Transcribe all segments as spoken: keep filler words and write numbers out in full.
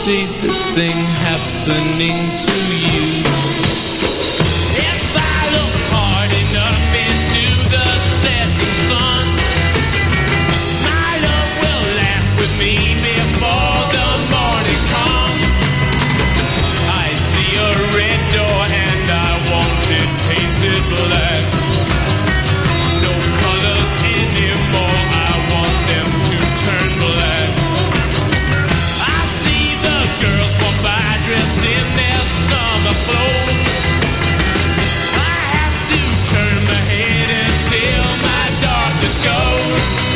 see this thing happening to you. If I look hard enough into the setting sun, my love will laugh with me before the morning comes. I see a red door and I want it painted black. No colors anymore, I want them to turn black. I see the girls walk by dressed in their summer clothes. I have to turn my head until my darkness goes.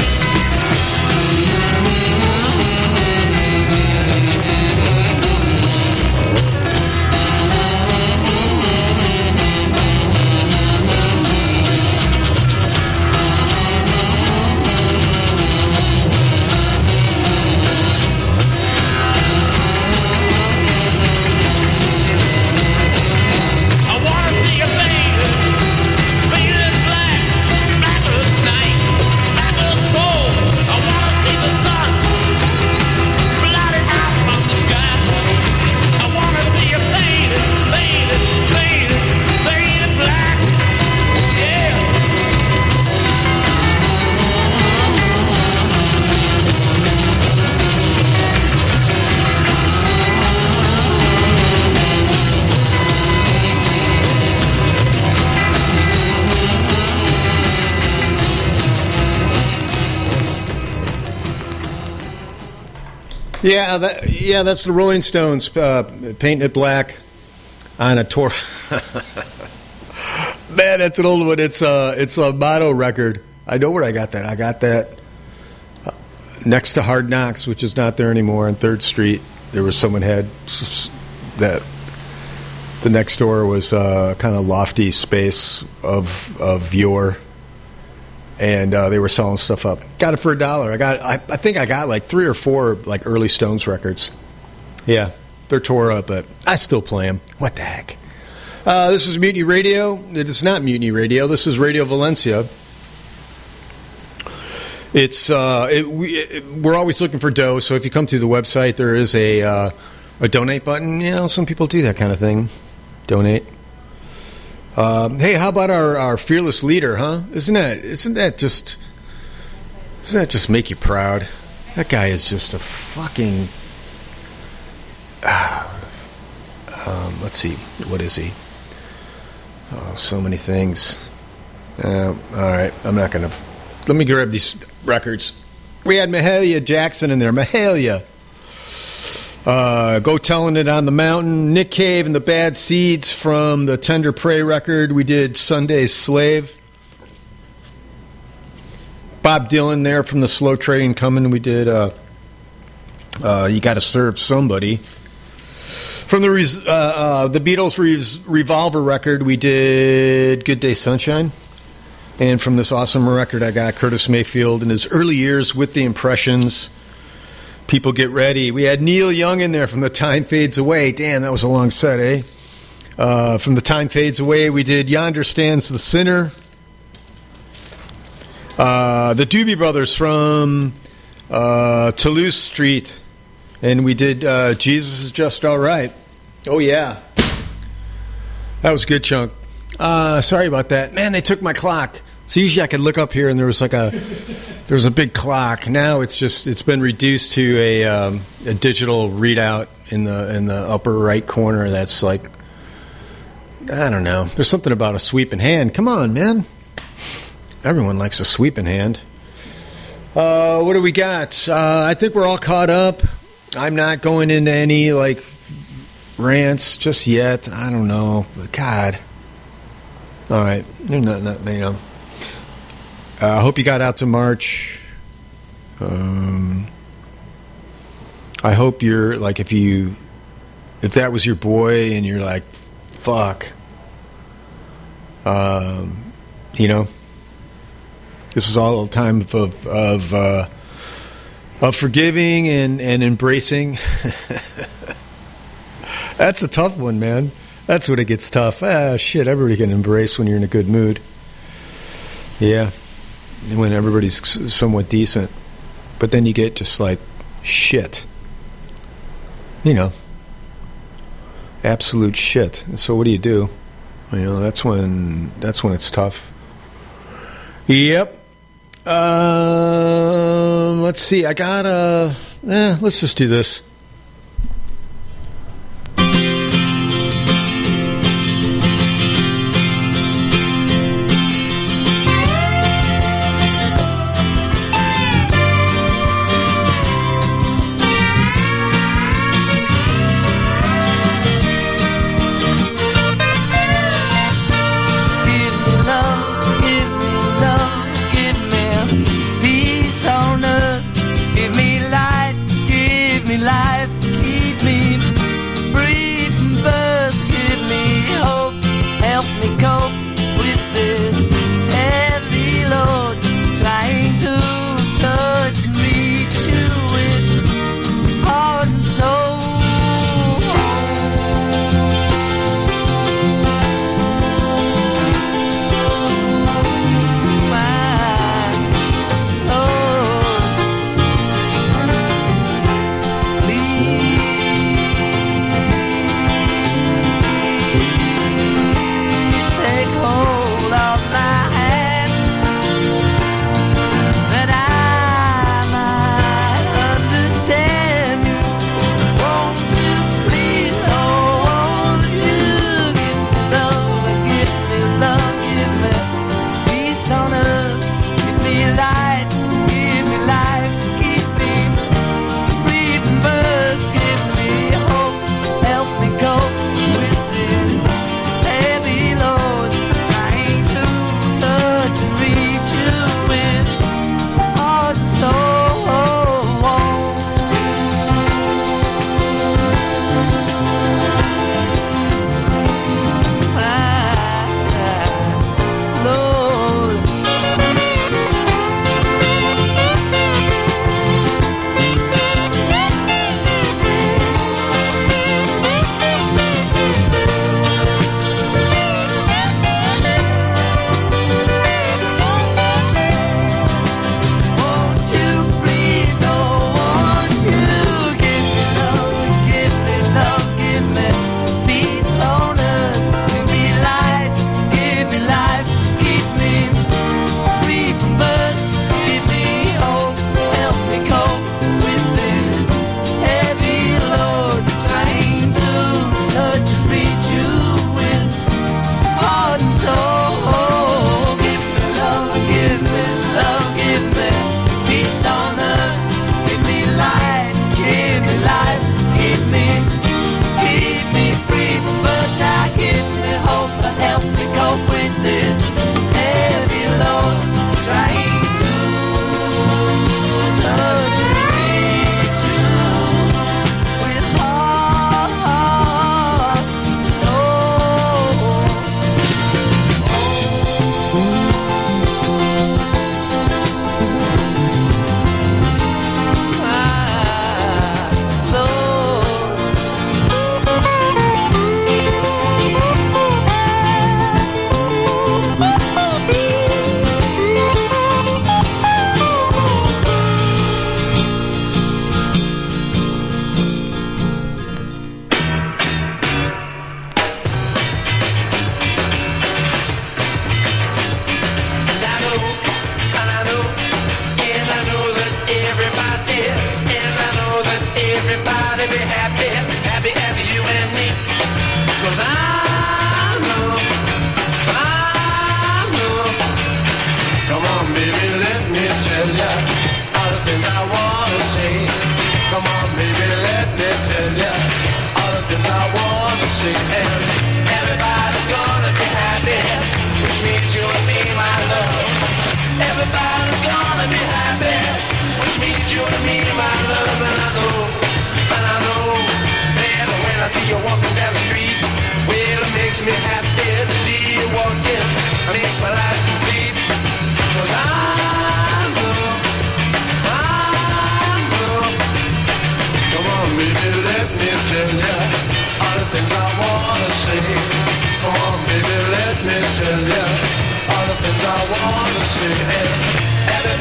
Yeah, that, yeah, that's the Rolling Stones, uh, painting it black on a tour. Man, that's an old one. It's a, it's a Mono record. I know where I got that. I got that uh, next to Hard Knocks, which is not there anymore, on third Street. There was someone had that. The next door was a kind of lofty space of of yore. And uh, they were selling stuff up. Got it for a dollar. I got. I, I think I got like three or four like early Stones records. Yeah, they're tore up, but I still play them. What the heck? Uh, this is Mutiny Radio. It is not Mutiny Radio. This is Radio Valencia. It's uh, it, we, it, we're always looking for dough. So if you come to the website, there is a uh, a donate button. You know, some people do that kind of thing. Donate. Um, hey, how about our, our fearless leader, huh? Isn't that isn't that just doesn't that just make you proud? That guy is just a fucking. Uh, um, let's see, what is he? Oh, so many things. Uh, all right, I'm not gonna. Let me grab these records. We had Mahalia Jackson in there. Mahalia. Uh, Go Tellin' It on the Mountain, Nick Cave and the Bad Seeds from the Tender Prey record. We did Sunday's Slave. Bob Dylan there from the Slow Train Coming. We did uh, uh, You Gotta Serve Somebody. From the uh, uh, the Beatles Re- Revolver record, we did Good Day Sunshine. And from this awesome record, I got Curtis Mayfield in his early years with the Impressions. People Get Ready. We had Neil Young in there from The Time Fades Away. Damn, that was a long set, eh? Uh, from The Time Fades Away, we did Yonder Stands the Sinner. Uh, the Doobie Brothers from uh, Toulouse Street. And we did uh, Jesus Is Just All Right. Oh, yeah. That was a good chunk. Uh, sorry about that. Man, they took my clock. So usually I could look up here and there was like a there was a big clock. Now it's just it's been reduced to a um, a digital readout in the in the upper right corner. That's like I don't know. There's something about a sweeping hand. Come on, man. Everyone likes a sweeping hand. Uh, what do we got? Uh, I think we're all caught up. I'm not going into any like rants just yet. I don't know. But God. All right. There's not, not you know. I uh, hope you got out to March. Um, I hope you're like if you if that was your boy and you're like fuck. Um, you know. This is all a time of of uh, of forgiving and, and embracing. That's a tough one, man. That's when it gets tough. Ah, shit, everybody can embrace when you're in a good mood. Yeah, when everybody's somewhat decent. But then you get just like shit. you know, absolute shit. So what do you do? You know, that's when that's when it's tough. Yep. Uh, let's see. I got a. Eh, let's just do this.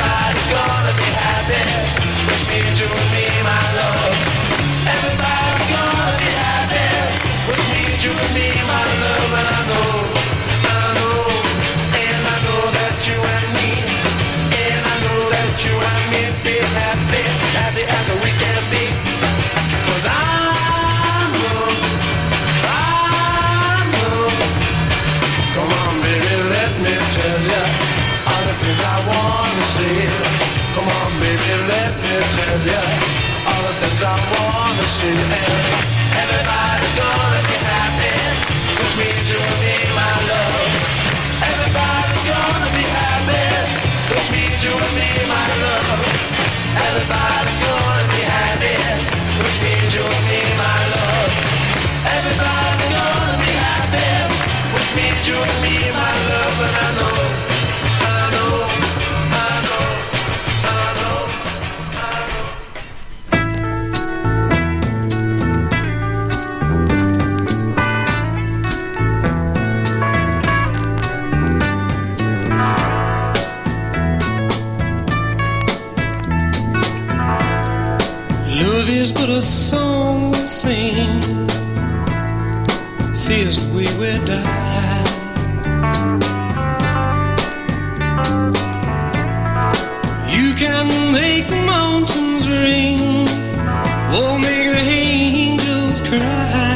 Everybody's let me tell you all the things I wanna see. And everybody's gonna be happy, which means you and me, my love. Everybody's gonna be happy, which means you and me, my love. Everybody's gonna be happy, which means you and me, my love. Everybody's gonna be happy, which means you and me, my love. And I know, I know, I know, I know, I know. Love is but a song we sing, fears the way we die. You can make the mountains ring, or make the angels cry.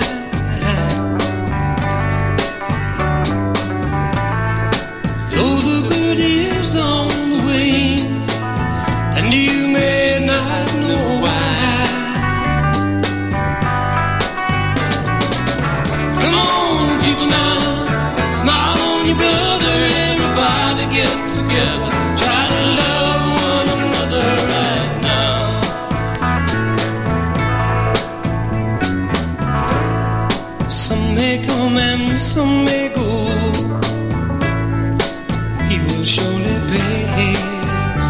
Though the bird is on the wing, and you may not know why. Come on, people now, smile on your brother. Everybody get together, try to love one another right now. Some may come and some may go, we will surely pass.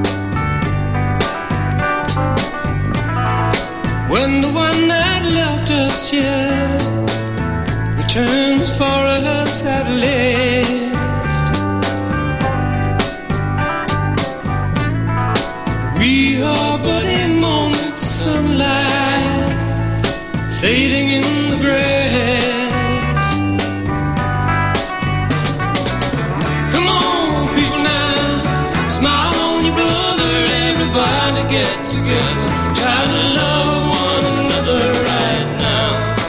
When the one that left us here returns for us at last, we are but a moment's sunlight fading in the grass. Come on, people now, smile on your brother. Everybody get together, try to love one another right now.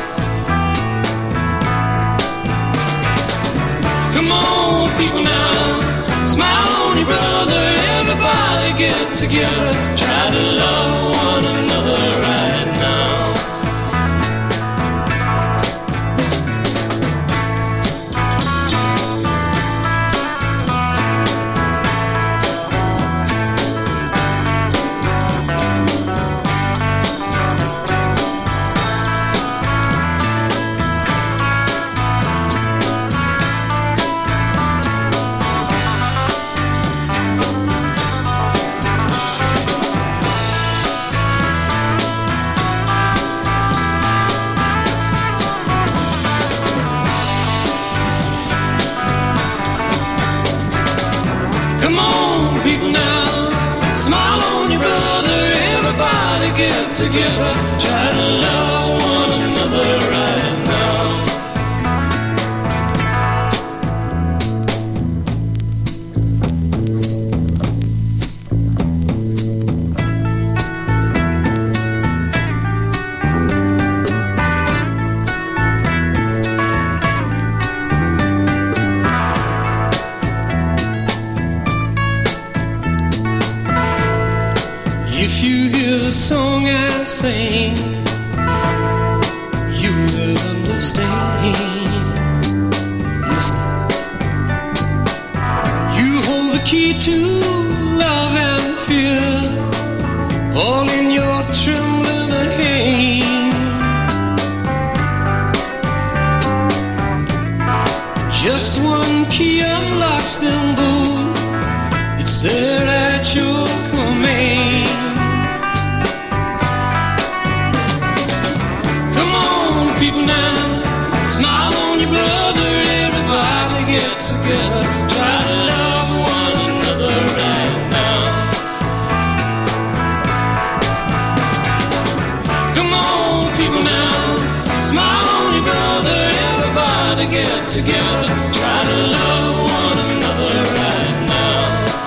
Come on, people now, smile on your brother. Everybody get together, try to love one another right now. Come on, people now, smile on your brother. Everybody get together, try to love one another right now. If you hear the song I sing, you will understand. Listen. You hold the key to love and fear, all in your trembling hand. Just one key unlocks them both, it's there at your command. People now, smile on your brother. Everybody get together, try to love one another right now. Come on, people now, smile on your brother. Everybody get together, try to love one another right now.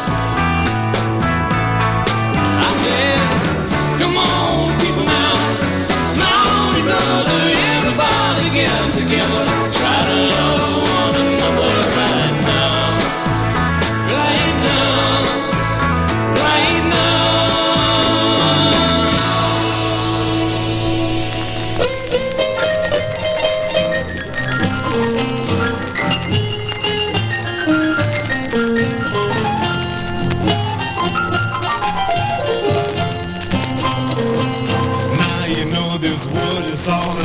I said, come on, people now, smile on your brother. Everybody get together, try to love one another right now. Right now, right now.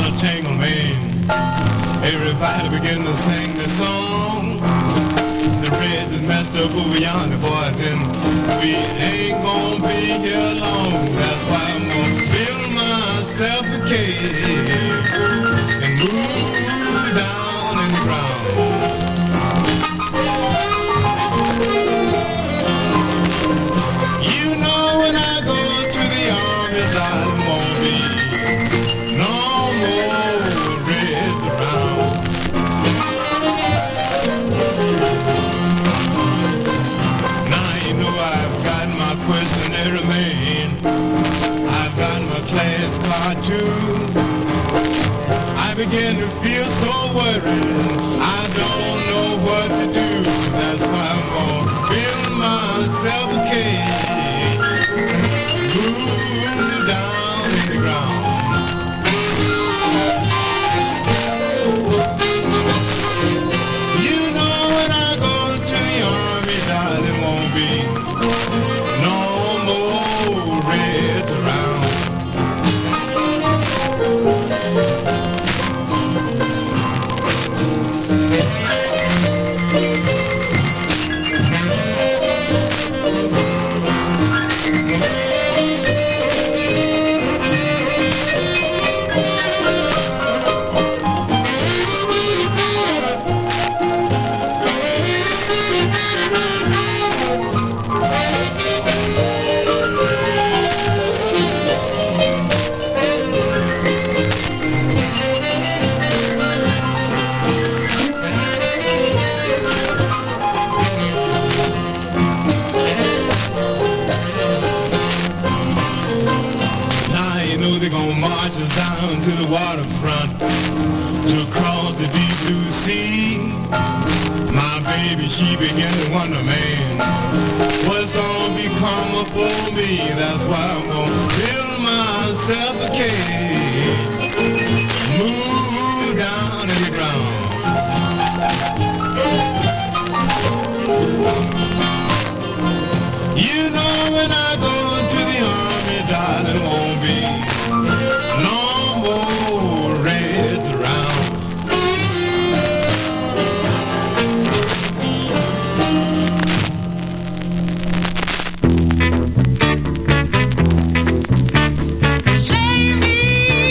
little tangle man. Everybody begin to sing this song. The Reds is messed up over yonder, boys, and we ain't gonna be here long. That's why I'm gonna build myself a cave and move down in the ground. You know when I go to the army, darling, won't be no more Reds around. Now you know I've got my questionnaire man. I've got my class card too. I begin to feel so worried. I don't know what to do. That's why I'm gonna build myself a cave. Move down in the ground. You know when I go to the army, darling, won't be no more Reds around. Now you know they're gonna march us down to the waterfront to cross the deep blue sea. My baby, she began to wonder, man, what's gonna become of for me? That's why I'm gonna build myself a cave, move down in the ground. You know when I go to the army, darling, won't be no more Reds around. Save me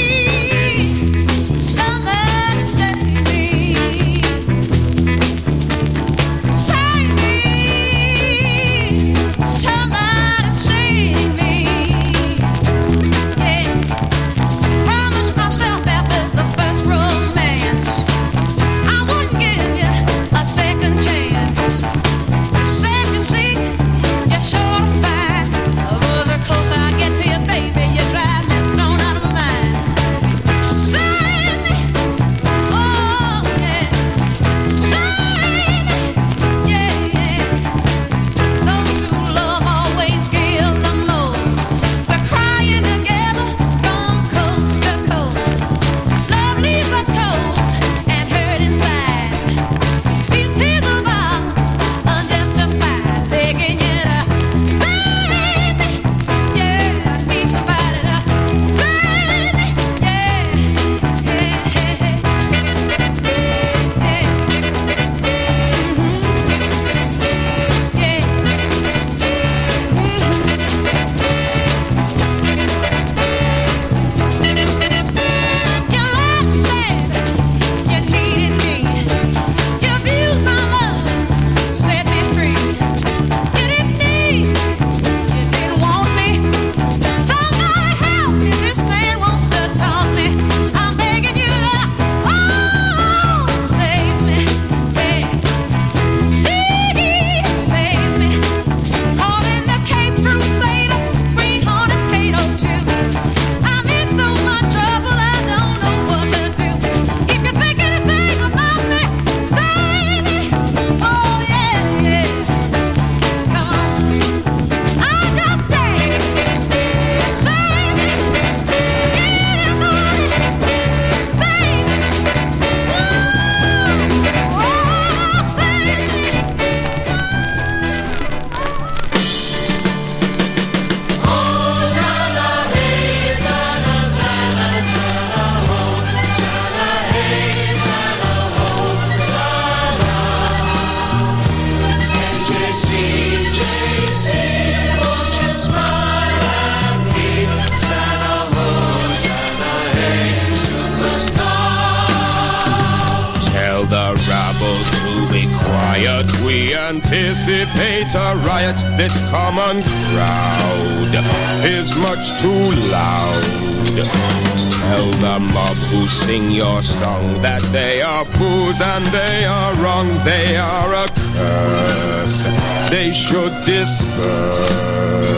anticipate a riot. This common crowd is much too loud. Tell the mob who sing your song that they are fools and they are wrong. They are a curse. They should disperse.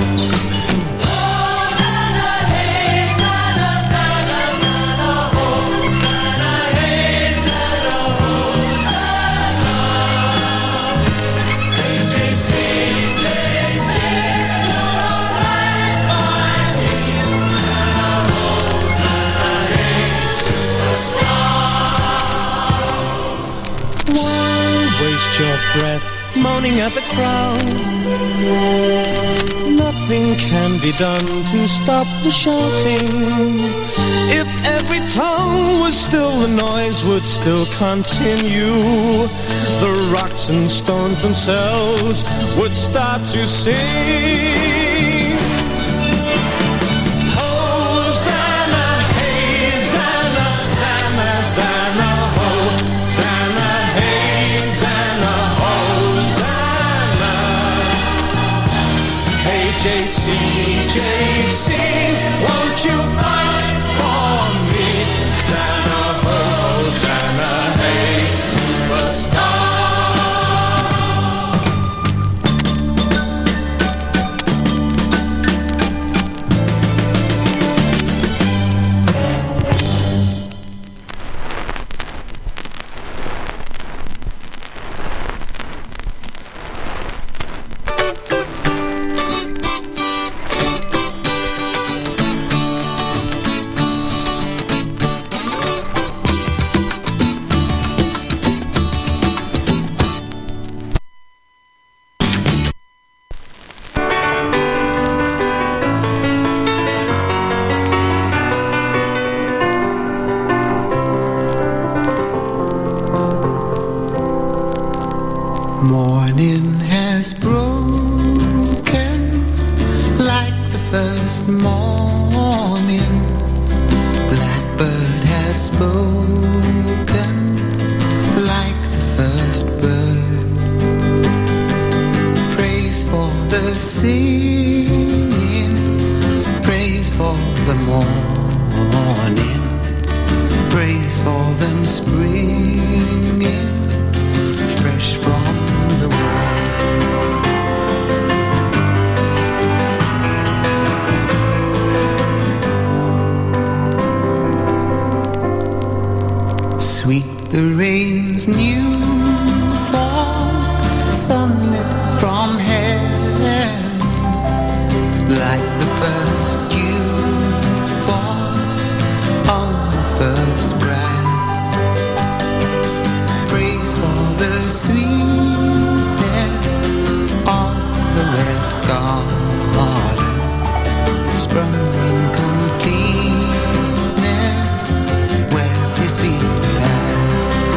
Your breath moaning at the crowd. Nothing can be done to stop the shouting. If every tongue was still, the noise would still continue. The rocks and stones themselves would start to sing. Hosanna, hey, Zanna, Zanna, Zanna, Hosanna, hey, Zanna, Hosanna. Hey, J C, J C, won't you fight for me? Zanna, Hosanna, hey, superstar. Morning has broken like the first morning. Blackbird has spoken like the first bird. Praise for the singing, praise for the morning, praise for them springing fresh from the world. Sweet the rain's new fall, sunlit from heaven, like the first dew fall on the first grass. Praise for the sweetness of the wet garden, sprung in completeness where his feet pass.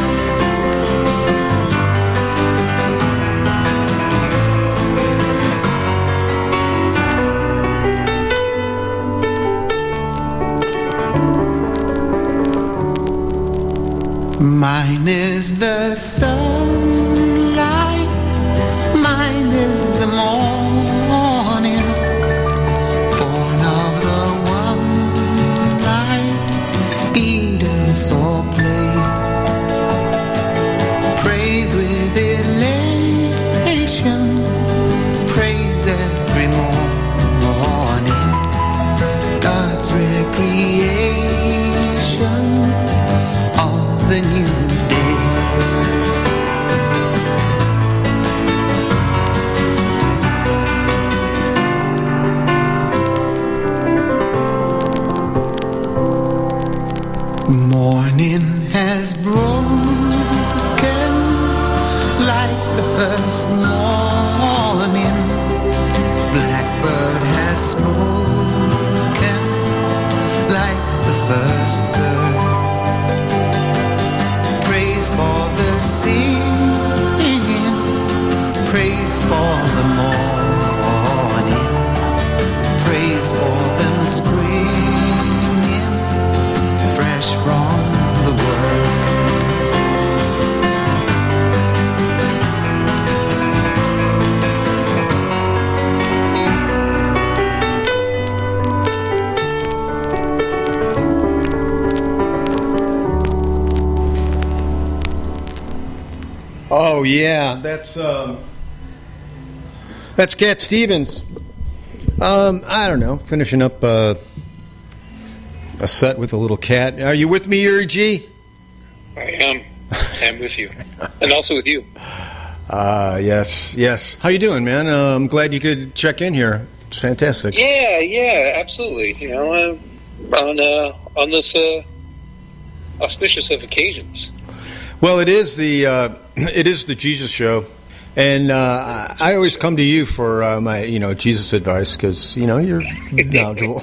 Mine is the sunlight, mine is the morning, born of the one light Eden saw play. Praise with elation, praise every morning, God's recreation of the new day. Morning has broken like the first morning. Blackbird has spoken like the first bird. Praise for the singing, praise for the morning, praise for them springing fresh from the world. Oh yeah, that's um, that's Cat Stevens. Um, I don't know, finishing up uh, a set with a little cat. Are you with me, Uri G? I am. I'm with you, and also with you. Uh, yes, yes. How you doing, man? Uh, I'm glad you could check in here. It's fantastic. Yeah, yeah, absolutely. You know, uh, on uh, on this uh, auspicious of occasions. Well, it is the uh, it is the Jesus show, and uh, I always come to you for uh, my you know Jesus advice because you know you're knowledgeable.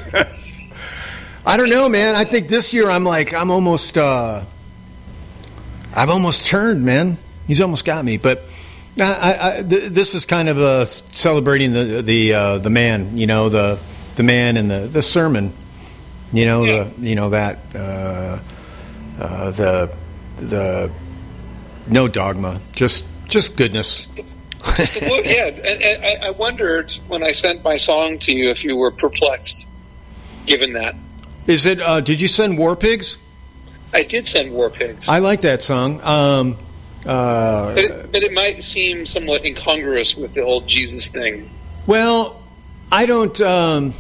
I don't know, man. I think this year I'm like I'm almost uh, I've almost turned, man. He's almost got me, but I, I, th- this is kind of uh, celebrating the the uh, the man, you know, the the man and the, the sermon, you know, Yeah. the you know that uh, uh, the the no dogma, just just goodness. Well, yeah, and, and I, I wondered when I sent my song to you if you were perplexed, given that. Is it? Uh, did you send War Pigs? I did send War Pigs, I like that song. Um, uh, but, it, but it might seem somewhat incongruous with the whole Jesus thing. Well, I don't. Um,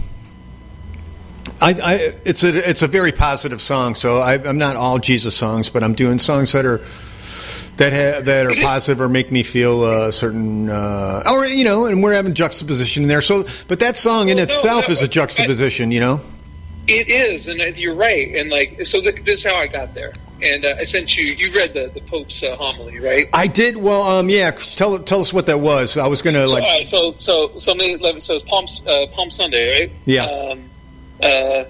I, I it's a it's a very positive song. So I, I'm not all Jesus songs, but I'm doing songs that are that ha, that are positive or make me feel a certain. Uh, or you know, and we're having juxtaposition there. So, but that song in Well, no, itself no, is a I- juxtaposition. You know. It is, and you're right. And like, so th- this is how I got there. And uh, I sent you. You read the the Pope's uh, homily, right? I did. Well, um, yeah. Tell tell us what that was. I was gonna So, like. all right, so so something. So it's Palm uh, Palm Sunday, right? Yeah. Um, uh,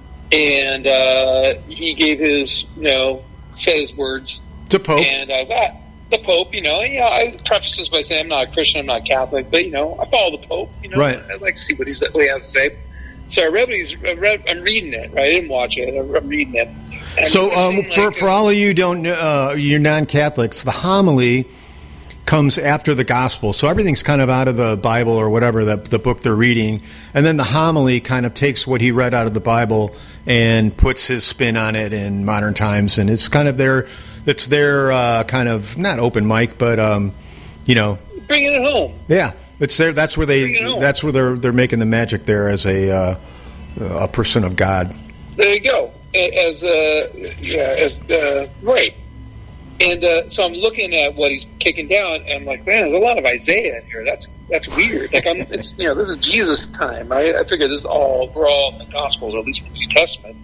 and uh, he gave his, you know, said his words, To Pope. and I was at the Pope. You know, yeah. I preface this by saying I'm not a Christian, I'm not Catholic, but you know, I follow the Pope. You know, Right. I'd like to see what he's what he has to say. So I read what he's. I read, I'm reading it. Right? I didn't watch it. I'm reading it. And So, it um, seemed for, like- for all of you who don't, know, uh, you're non-Catholics, the homily comes after the gospel. So everything's kind of out of the Bible or whatever, the, the book they're reading. And then the homily kind of takes what he read out of the Bible and puts his spin on it in modern times. And it's kind of their, it's their uh, kind of, not open mic, but, um, you know, bringing it home. yeah, it's there. That's where Bring it they, home. that's where they're, they're making the magic there as a, uh, a person of God. There you go. As uh, yeah, as uh, right. And uh, so I'm looking at what he's kicking down, and I'm like, man, there's a lot of Isaiah in here. That's that's weird. Like I'm, it's you know, this is Jesus time. I, I figure this is all we're all in the Gospels, or at least in the New Testament,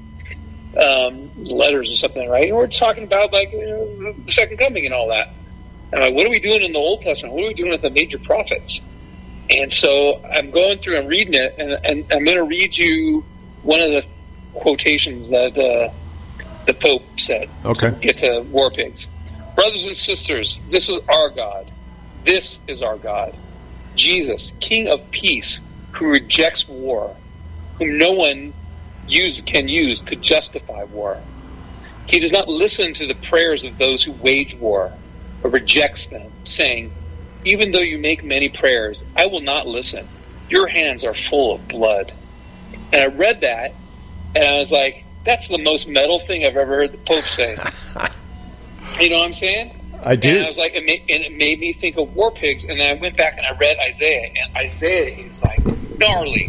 um, letters or something, right? And we're talking about like you know, the second coming and all that. And I'm like, what are we doing in the Old Testament? What are we doing with the major prophets? And so I'm going through, I'm reading it, and, and I'm going to read you one of the quotations that uh, the Pope said. Okay. To get to War Pigs. Brothers and sisters, this is our God. This is our God. Jesus, King of peace, who rejects war, whom no one use, can use to justify war. He does not listen to the prayers of those who wage war, but rejects them, saying, even though you make many prayers, I will not listen. Your hands are full of blood. And I read that, and I was like, that's the most metal thing I've ever heard the Pope say. You know what I'm saying? I do. And I was like, it made, and it made me think of War Pigs, and then I went back and I read Isaiah, and Isaiah is like gnarly.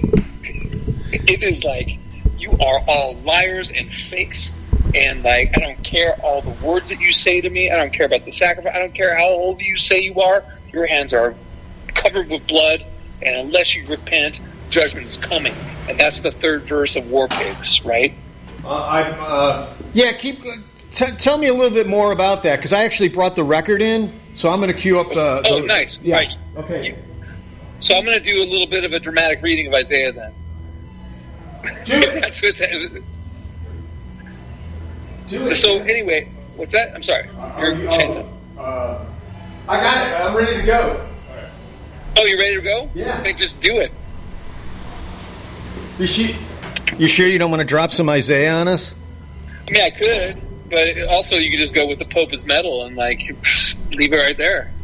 It is like, you are all liars and fakes, and like, I don't care all the words that you say to me. I don't care about the sacrifice. I don't care how old you say you are. Your hands are covered with blood, and unless you repent, judgment is coming. And that's the third verse of War Pigs, right? Uh, I uh, yeah, keep t- tell me a little bit more about that because I actually brought the record in, so I'm going to cue up the. Oh, the- nice. Yeah. Right. Okay. So I'm going to do a little bit of a dramatic reading of Isaiah then. Do it. That's what's, Do it. so anyway, what's that? I'm sorry. Are You're you- saying oh, something. uh, I got it. I'm ready to go. Oh, you ready to go? Yeah. I think just do it. You sure, you sure you don't want to drop some Isaiah on us? I mean, I could, but also you could just go with the Pope is metal and like leave it right there.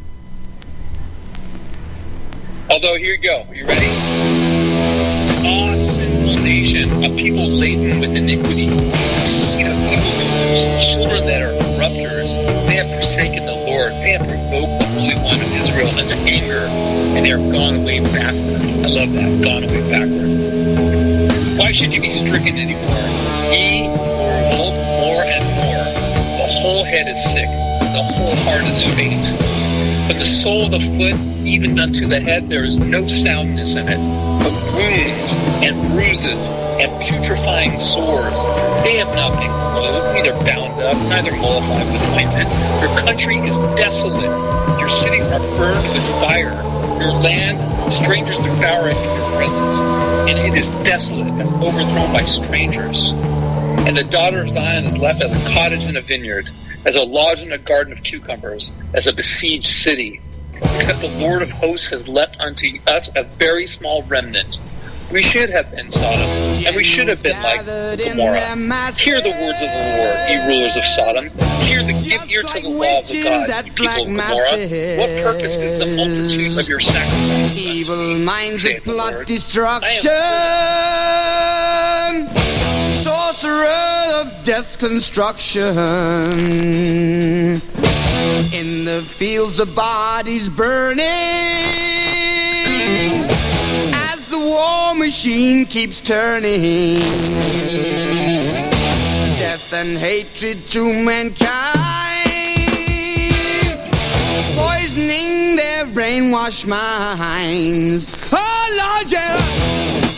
Although, here you go. You ready? Ah, sinful nation, a people laden with iniquity, a seed of evildoers, children that are corrupters. They have forsaken the Lord. they have provoked the Holy One of Israel into anger, and they are gone away backward. I love that, gone away backward. Why should you be stricken anymore? Ye revolt more and more. The whole head is sick, the whole heart is faint. From the sole of the foot even unto the head there is no soundness in it, but wounds and bruises and putrefying sores. They have not been closed, neither bound up, neither mollified with ointment. Your country is desolate. Your cities are burned with fire. Your land, strangers devour it in your presence. And it is desolate, as overthrown by strangers. And the daughter of Zion is left as a cottage in a vineyard, as a lodge in a garden of cucumbers, as a besieged city. Except the Lord of hosts has left unto us a very small remnant. We should have been Sodom, and we should have been like Gomorrah. Hear the words of the Lord, ye rulers of Sodom. Hear the give ear to the law of the God, you people of Gomorrah. What purpose is the multitude of your sacrifices? Evil minds that plot Lord. destruction, sorcerer of death's construction. In the fields of bodies burning, as the war machine keeps turning. Death and hatred to mankind, poisoning their brainwashed minds. Oh Lord, yeah.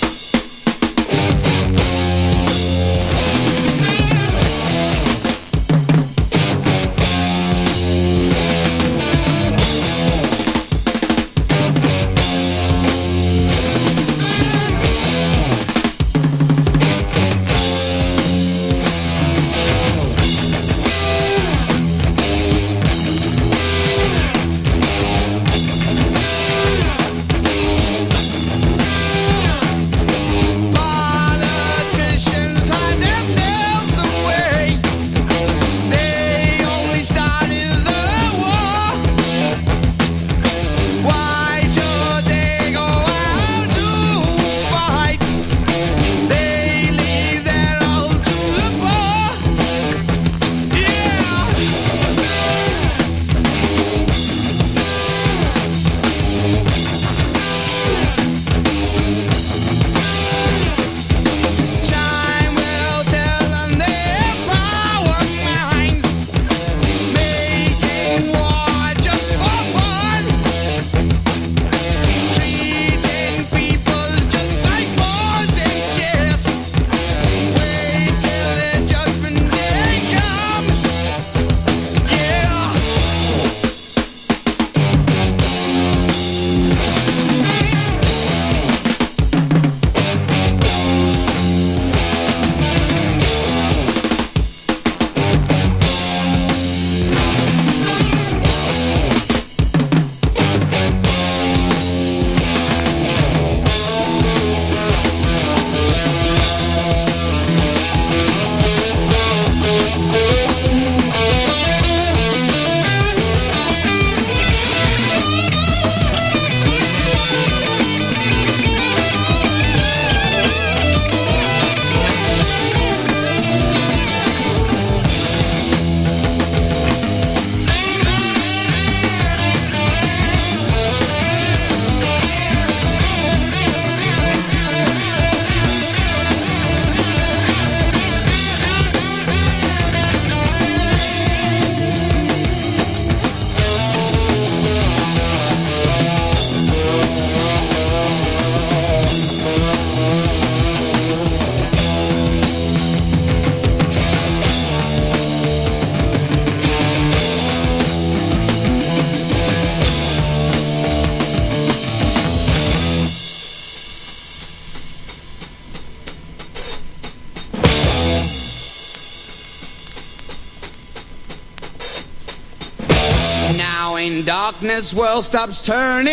Darkness world stops turning,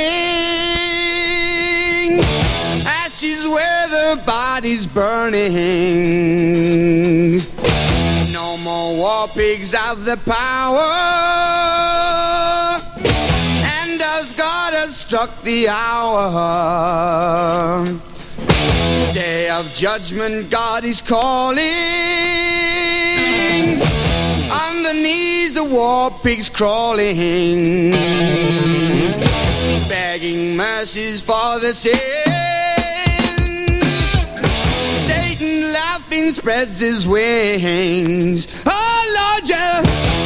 ashes where the body's burning. No more war pigs have the power, and as God has struck the hour, day of judgment God is calling, on the knees the war pigs crawling, begging mercies for the sins. Satan laughing spreads his wings. Oh Lord, yeah.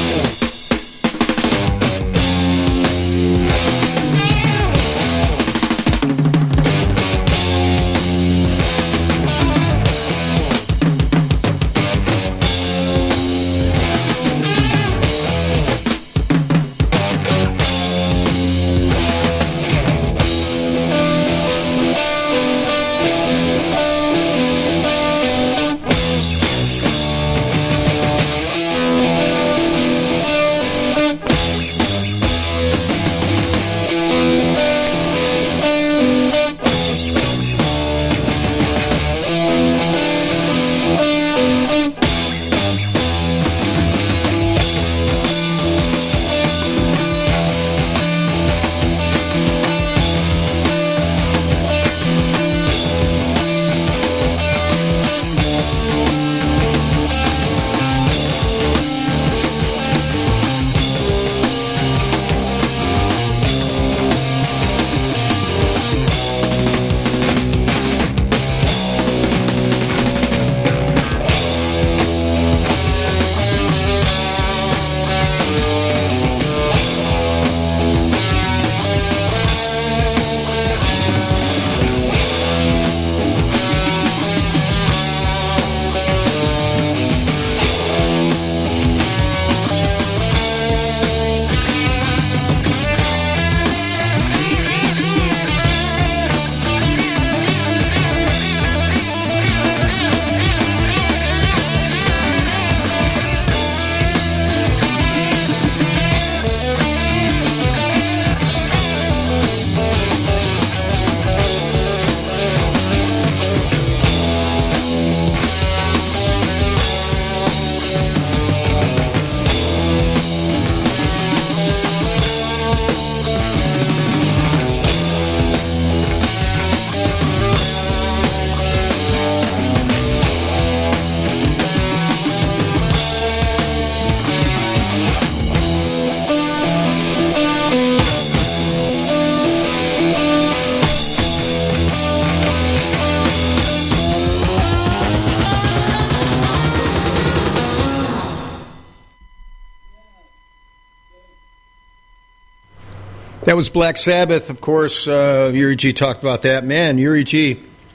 That was Black Sabbath, of course. Uh, Uri G talked about that. Man, Uri G,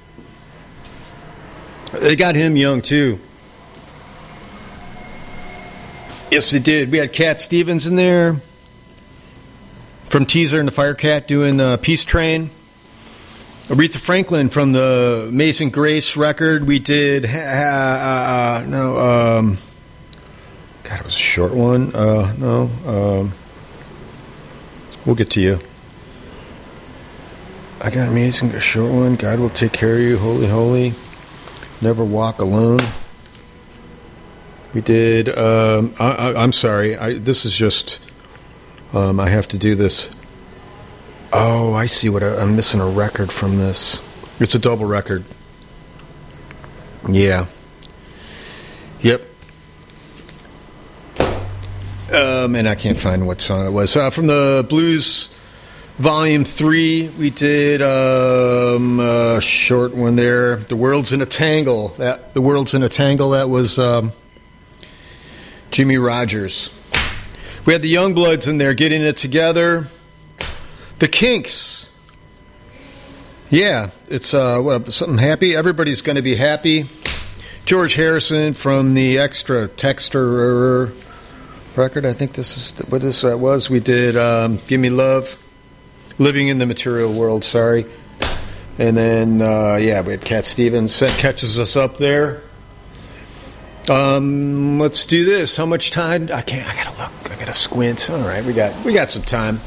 they got him young, too. Yes, they did. We had Cat Stevens in there from Teaser and the Firecat doing uh, Peace Train. Aretha Franklin from the Amazing Grace record. We did, uh, uh, no, um, God, it was a short one. Uh, no, um, we'll get to you. I got Amazing, a short one. God Will Take Care of You, Holy, Holy. Never Walk Alone. We did, um, I, I, I'm sorry, I, this is just, um, I have to do this. Oh, I see what I, I'm missing a record from this. It's a double record. Yeah. Yep. Um, and I can't find what song it was. Uh, from the Blues Volume three, we did um, a short one there. The World's in a Tangle. That, the World's in a Tangle, that was um, Jimmy Rogers. We had the Youngbloods in there getting it together. The Kinks. Yeah, it's uh, what, something happy. Everybody's going to be happy. George Harrison from the Extra Texter record. I think this is what this uh, was. We did um, Give Me Love. Living in the Material World, sorry. And then, uh, yeah, we had Cat Stevens. That catches us up there. Um, let's do this. How much time? I can't. I gotta look. I gotta squint. All right, we got we got some time.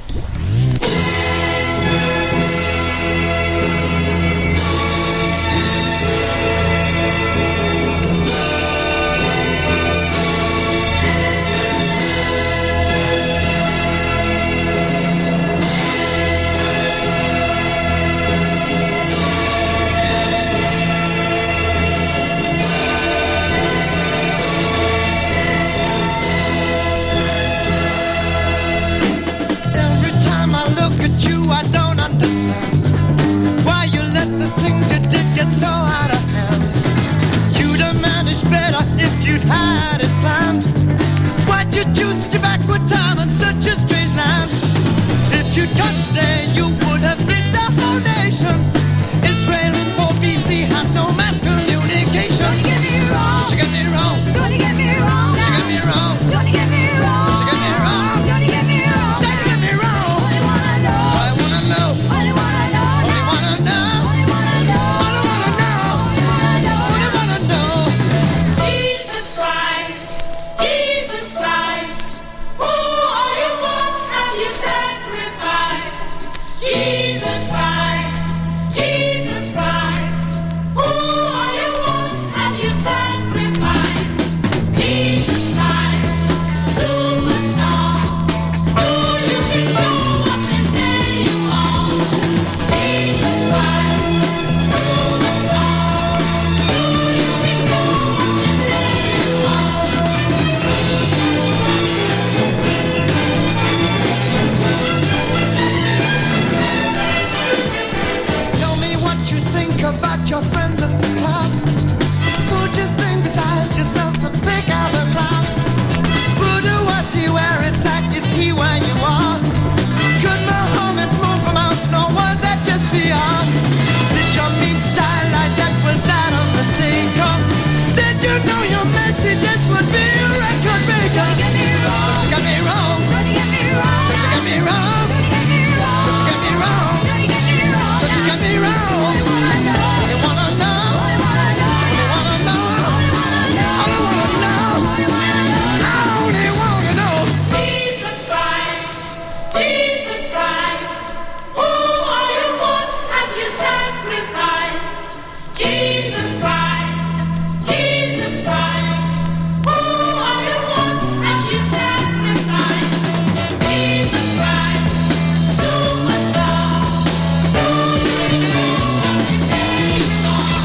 backward time and such a strange land. If you'd come today, you would have reached the whole nation. Israel in four B C had no mass communication. Don't get me wrong. Don't you get me wrong. Don't you get me wrong. Don't you get me wrong. Don't you get me wrong. Don't you get me wrong. Don't you get me wrong. Don't you get me wrong. Only wanna know. I wanna know. Only wanna know. Only wanna know. Only wanna know. Only wanna know. Only wanna know. Jesus Christ, Jesus Christ, who are you? What have you sacrificed? Jesus Christ, Jesus Christ, who are you? What have you sacrificed? Jesus Christ, superstar, who you can go up and say you are. Jesus Christ, superstar, who you can go up and say you are. Tell me what you think about your friends at the top. Who'd you think besides yourself to pick out the clown? Who do I see where it's at? Is he where you are? Could Muhammad move from mountain or was that just beyond? Did you mean to die like that? Was that a mistake? Or did you know your messages would be a record breaker? Don't you get me wrong. Don't you get me wrong. Don't you get me wrong. Don't you get me wrong. Don't you get me wrong. Don't you get me wrong. Don't you get me wrong. Only wanna know. Only wanna know. Only wanna know. Only wanna know. Only wanna know. I only wanna know. Jesus Christ, Jesus Christ, who are you? What have you sacrificed? Jesus Christ, Jesus Christ, who are you? What have you sacrificed? Jesus Christ, superstar, who you can go up and say you are.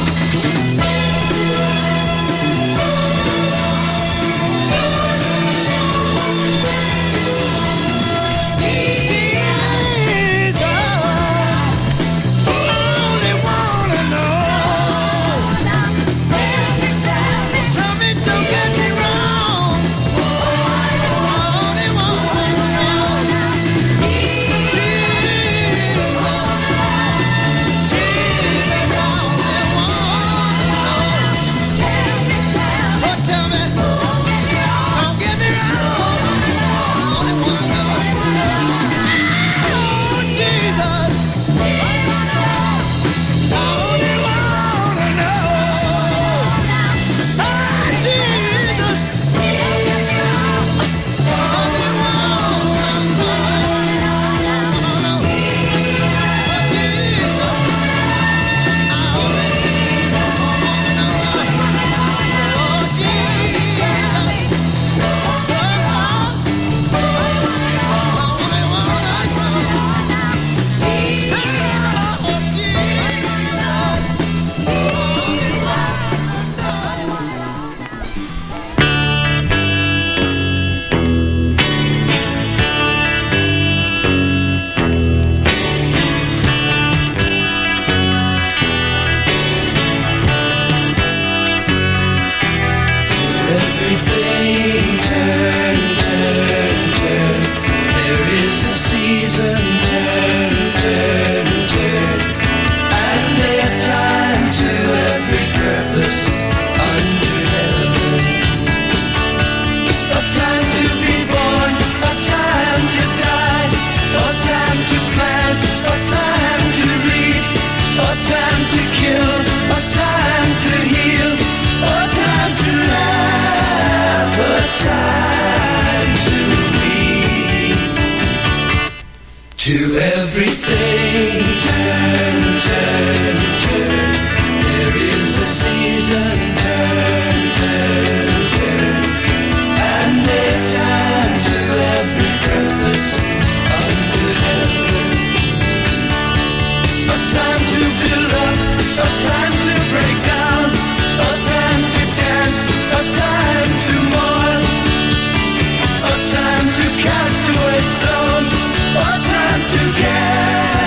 Jesus, I only wanna know. Tell me, don't get me wrong. I only wanna know. Jesus, Jesus, I only wanna know. But tell me, don't get me wrong. I only wanna know. Oh, Jesus, I only wanna know. Ah, Jesus, I only wanna know. Everything turn, turn, turn. There is a season, turn, turn, turn. And a time to every purpose under heaven. A time to be born, a time to die, a time to plant, a time to reap, a time to kill, a time to heal, a time to laugh, a time to weep. To everything turn, turn, turn. There is a season, turn, turn, turn. And a time to every purpose under heaven. A time to build up, a time to break down, a time to dance, a time to mourn, a time to cast away stones, a time to gather.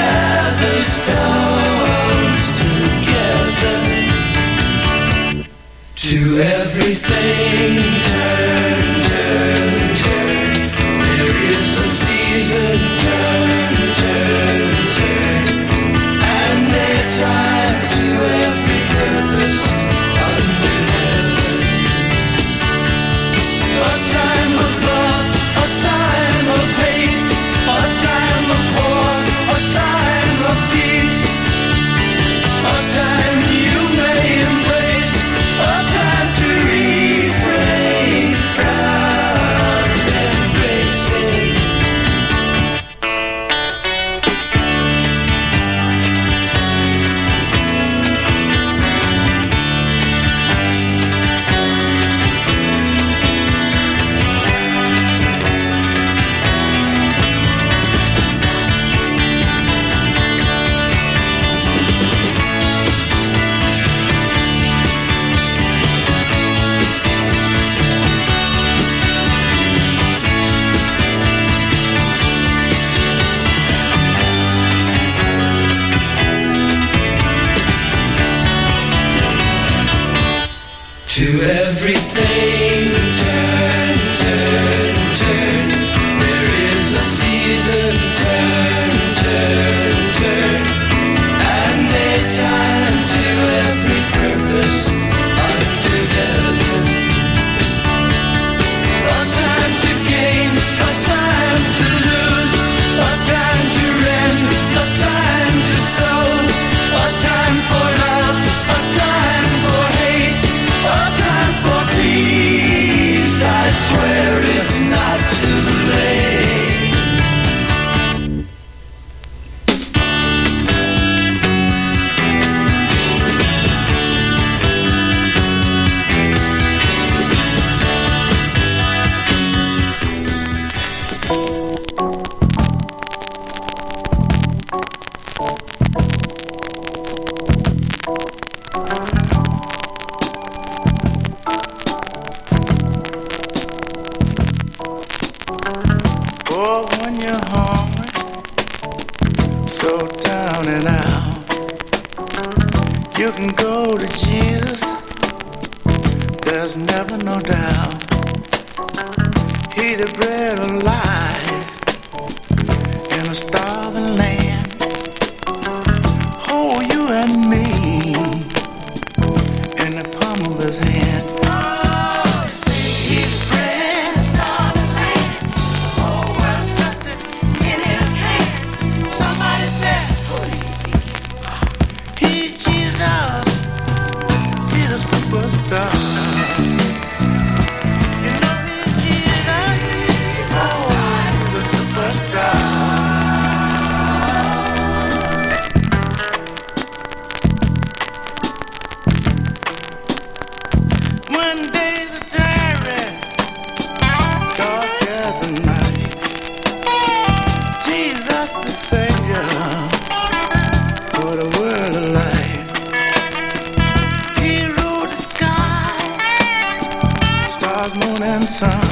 everything turn, turn, turn. There is a season, turn, turn, turn. And a time to every purpose under heaven. A time to gain, a time to lose, a time to rend, a time to sow, a time for love, a time for hate, a time for peace. I swear it's not too late. Oh, when you're hungry, so down and out, you can go to Jesus. There's never no doubt. He the bread of life in a starving land. Oh, you and me in the palm of his hand. Oh, see, he's bread, starving land. Oh, world's trusted in his hand. Somebody said, who do you think you are? He's Jesus. He's a superstar. You know he's Jesus. Oh, he's a superstar. When days are dreary, dark as the night, Jesus the Savior for the world of life. He ruled the sky, stars, moon, and sun.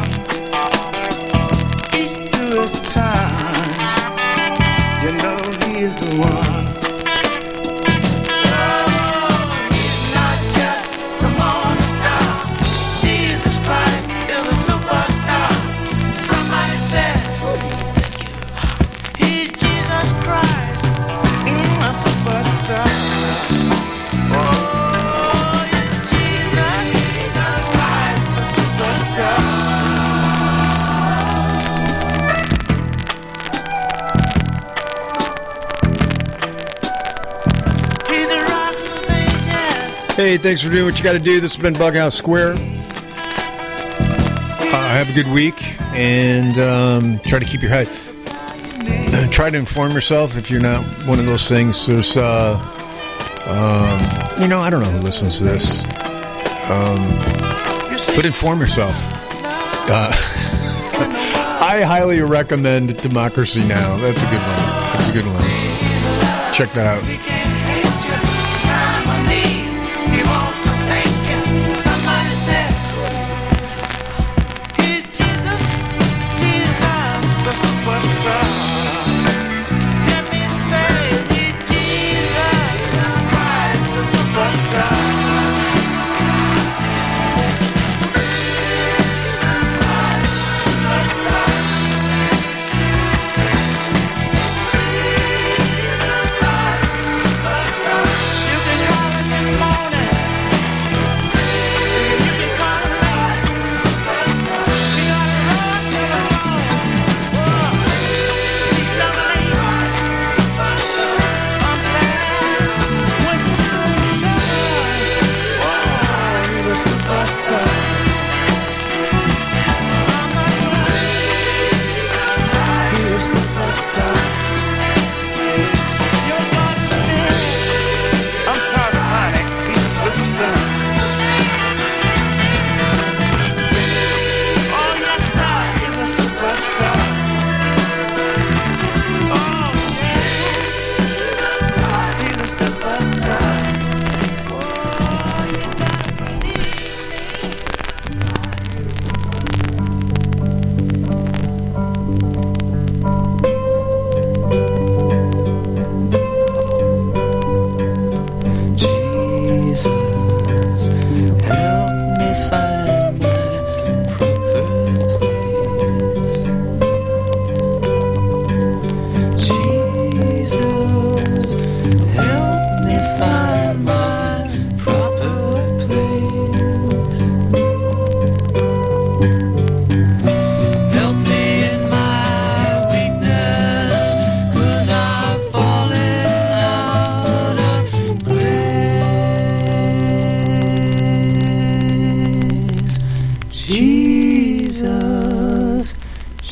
Each to his time, you know he is the one. Hey, thanks for doing what you got to do. This has been Bughouse Square. Uh, have a good week, and um, try to keep your head. Try to inform yourself if you're not one of those things. There's, uh, um, you know, I don't know who listens to this, um, but inform yourself. Uh, I highly recommend Democracy Now! That's a good one. That's a good one. Check that out.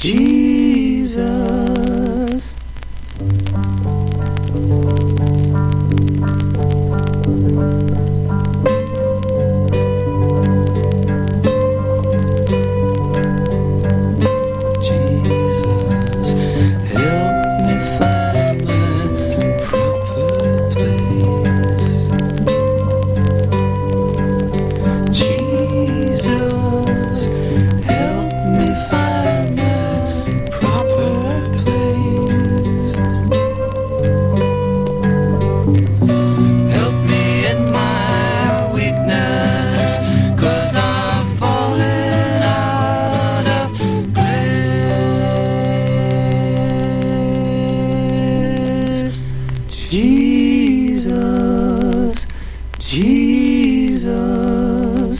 Jesus. Jesus, help me find my proper place. Jesus, help me find my proper place. Help me in my weakness, 'cause I'm falling out of grace. Jesus, Jesus.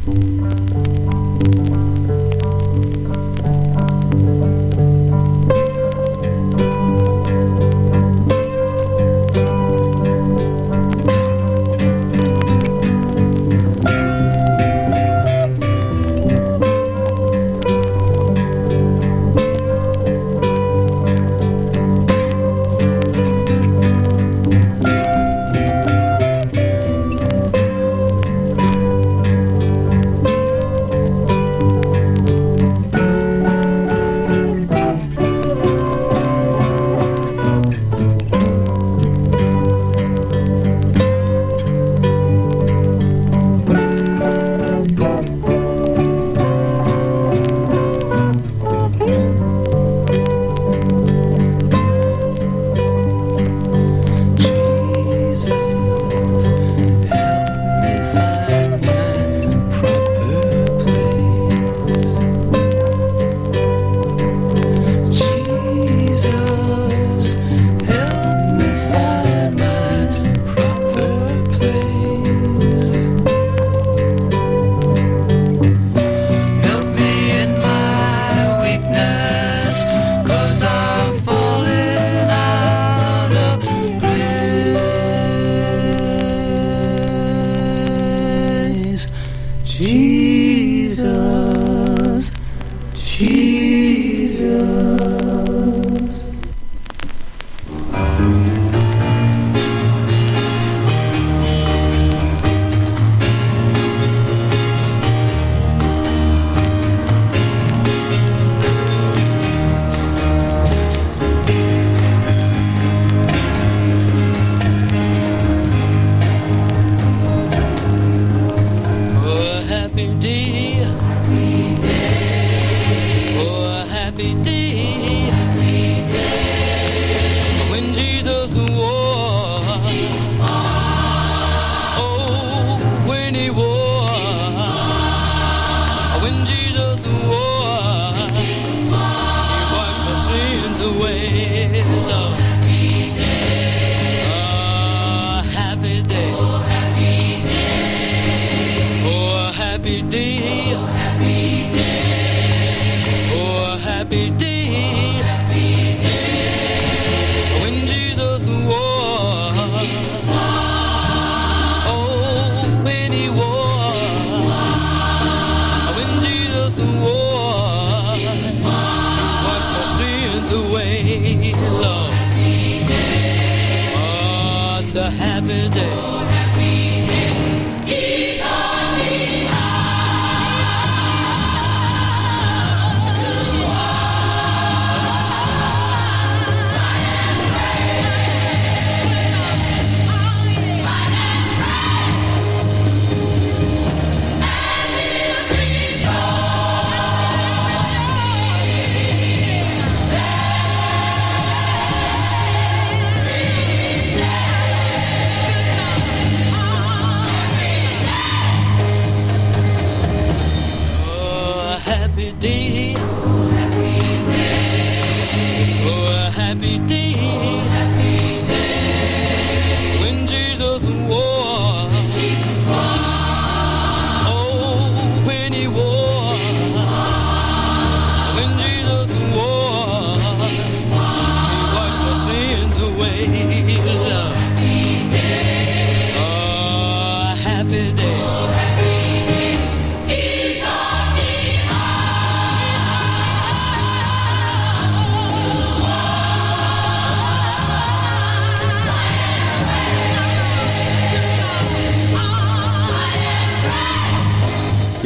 Jesus, Jesus.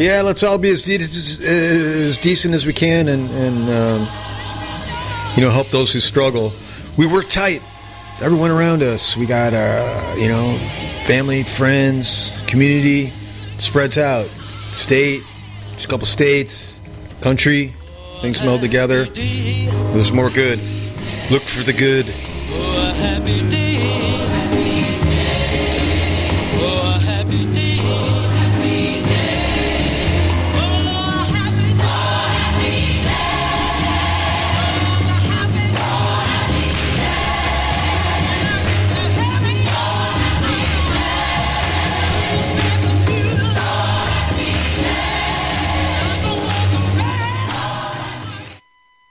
Yeah, let's all be as, de- as decent as we can, and, and um, you know, help those who struggle. We work tight. Everyone around us. We got, uh, you know, family, friends, community. It spreads out. State, just a couple states, country. Things meld together. There's more good. Look for the good. Oh, a happy day.